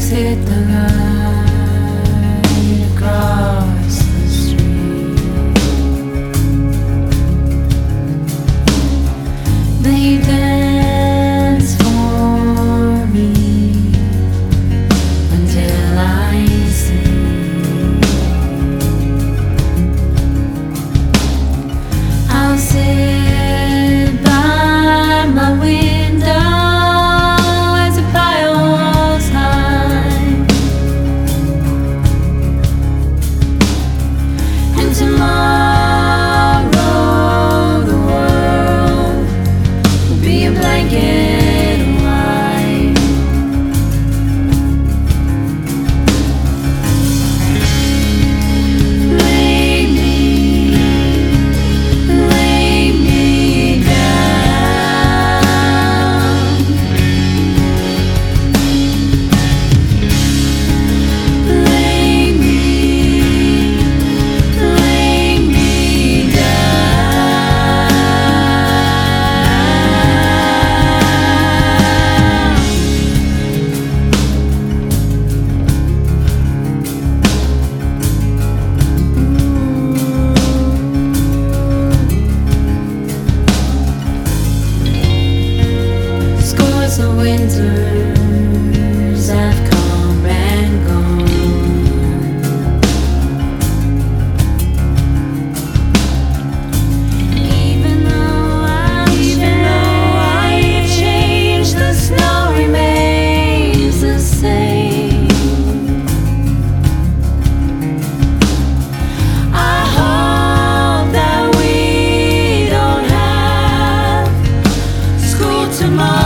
hit the light across the street. They dance for me until I sleep. I'll sit by my window as I buy all time, and tomorrow the world will be a blanket of white. Lay me down. Lay me down. Scores of winters have come and gone. Even though I have changed, the snow remains the same. I hope that we don't have school tomorrow.